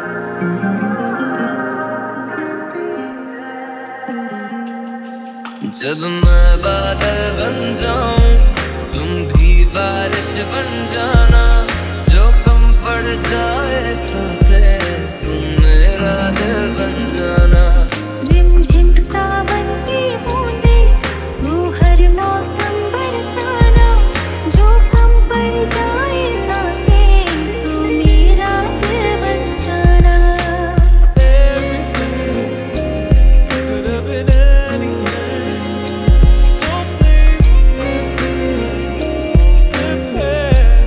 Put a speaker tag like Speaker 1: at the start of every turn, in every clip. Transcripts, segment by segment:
Speaker 1: जब मैं बादल बन जाऊं तुम भी बारिश बन जाना, जो कम पड़ जाए सांसें तुम मेरा दिल बन जाना।
Speaker 2: रिमझिम सावन की बूंदें तू हर मौसम बरसाना, जो कम पड़ जाए सांसें तू मेरा दिल बन जाना।
Speaker 1: Could have been anything, so please this pain.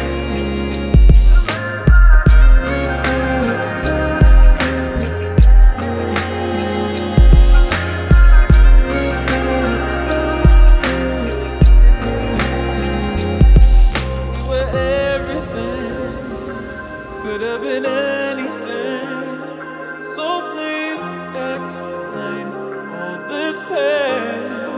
Speaker 1: We were everything, could have been anything, so please explain all this pain.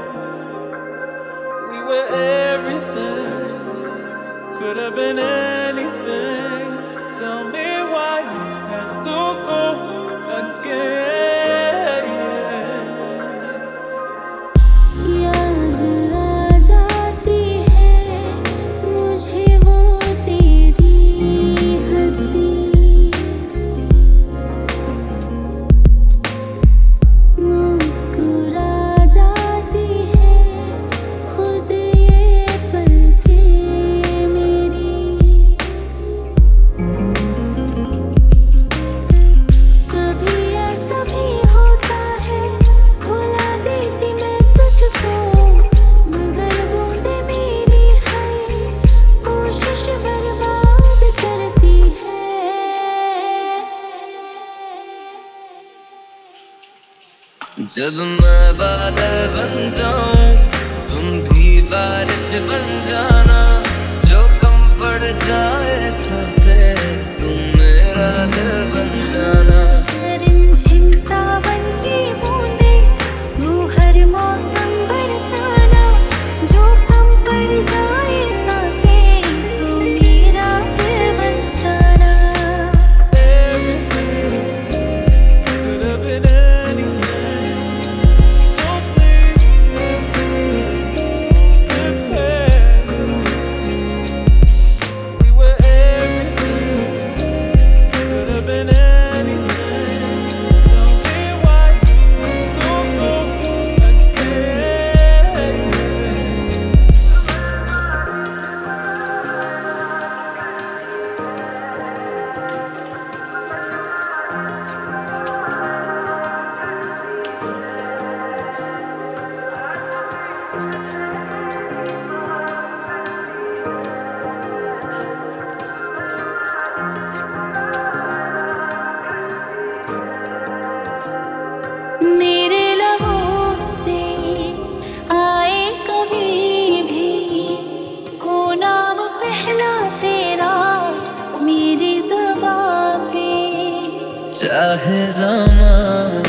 Speaker 1: We were everything, could have been anything. Tell me why you had to go again.
Speaker 2: याद आ जाती है मुझे वो तेरी हंसी, मुस्कुरा जाती है खुद ये पलकें मेरी। कभी ऐसा भी होता है भुला देती मैं तुझको, मगर बूंदें मेरी हर कोशिश बर्बाद करती है।
Speaker 1: जब मैं बादल बन जाऊं तुम भी बारिश बन जाना, जो कम पड़ जाए सांसें तुम मेरा दिल बन जाना।
Speaker 2: रिमझिम सावन की बूंदें तू हर मौसम बरसाना, जो कम पड़ जाए सांसें तू मेरा दिल बन जाना।
Speaker 1: Could have been anything, so please this pain. We were everything, could have been anything. Tell me why you had to go again.
Speaker 2: मेरे लबों से आए कभी भी हो नाम पहला तेरा मेरी ज़ुबां पे।
Speaker 1: चाहे ज़माना